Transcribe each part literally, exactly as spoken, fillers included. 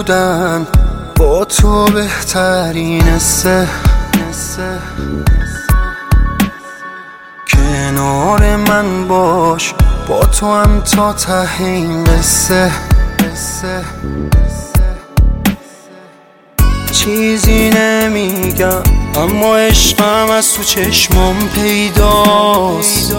بودن با تو بهترین سه کنار من باش با تو هم تا ته این قصه چیزی نمیگم اما عشقم از تو چشمام پیداست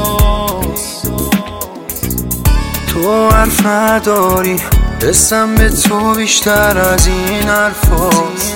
تو حرف نداری حسم به تو بیشتر از این حرفاست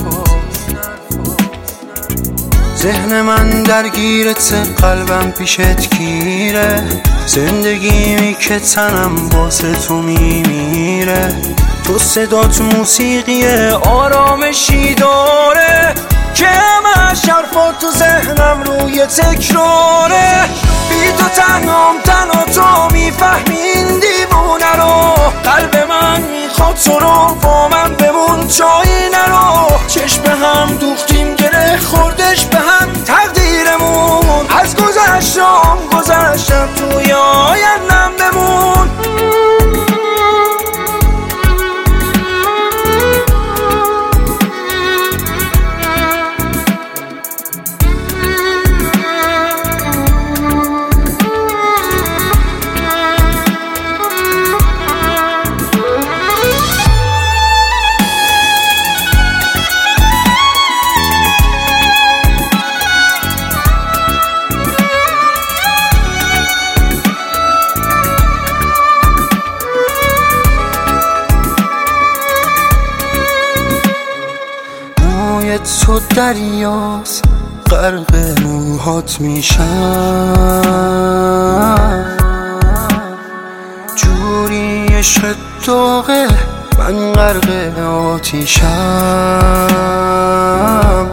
ذهن من درگیرت قلبم پیشت گیره زندگیمی که تنم واسه تو میمیره تو صدات موسیقی آرامشی داره که همش حرفات تو ذهنم روی تکراره بی تو تنهام تنها تو میفهمی این دیوونه رو قلب من میخواد تو رو با من بمون جایی نرو چشم هم دوختیم گره خوردش به هم تقدیرمون از گذشتم گذشتم توی آیندم بمون تو دریاست غرق موهات میشم جوری عشق داغه من غرق آتیشم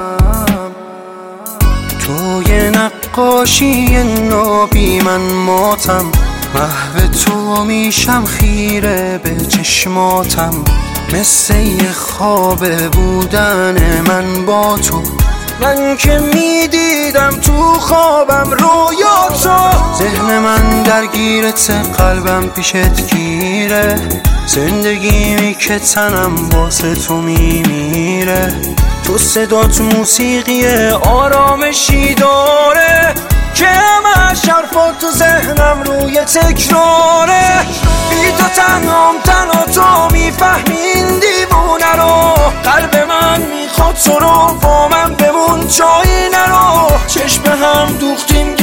توی نقاشی نابی من ماتم محو تو میشم خیره به چشماتم مثل یه خواب بودن من با تو من که میدیدم تو خوابم رویا تو ذهن من درگیرت قلبم پیشت گیره زندگیمی که تنم واسه تو میمیره تو صدات موسیقی آرامشی داره که همش حرفات تو ذهنم روی تکراره بی تو تنهام تنها تو میفهمی این دیوونه رو قلب من میخواد تو رو با من بمون جایی نرو چشم هم دوختیم